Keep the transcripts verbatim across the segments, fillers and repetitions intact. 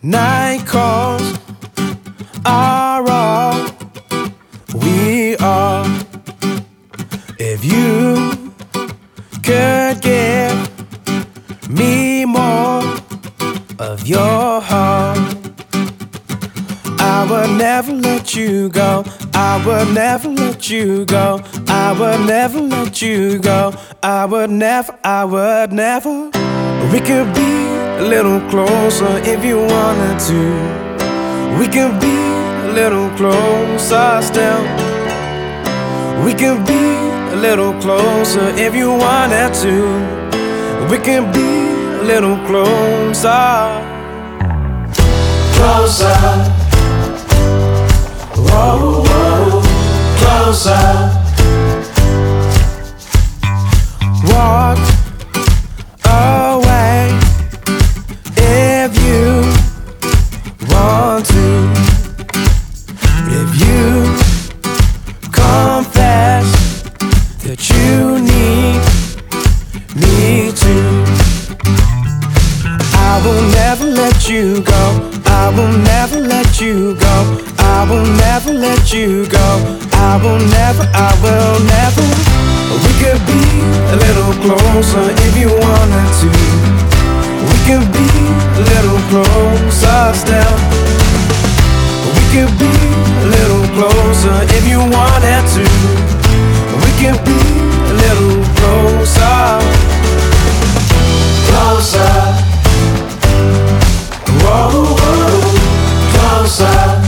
Night calls are all we are. If you could give me more of your heart, I would never let you go. I would never let you go. I would never let you go. I would never, I would never. We could be a little closer if you wanted to. We could be a little closer still. We could be a little closer if you wanted to. We could be a little closer. Closer. Whoa, whoa, closer. Walk away if you want to. If you confess that you need me to, I will never let you go. I will never let you go. I will never let you go. I will never, I will never. We could be a little closer if you wanted to. We could be a little closer still. We could be a little closer if you wanted to. We could be a little closer. Closer. Whoa, whoa, closer.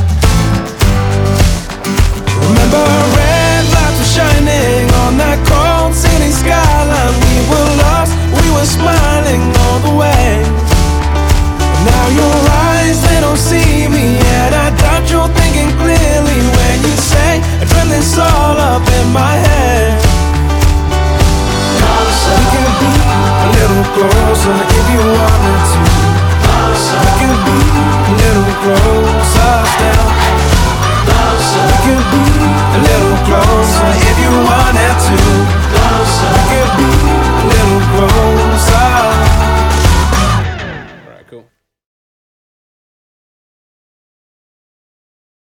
Remember red lights were shining on that cold city skyline. We were lost, we were smiling all the way. Now your eyes, they don't see me yet. I doubt you're thinking clearly when you say I dream this all up in my head. Closer. We can be a little closer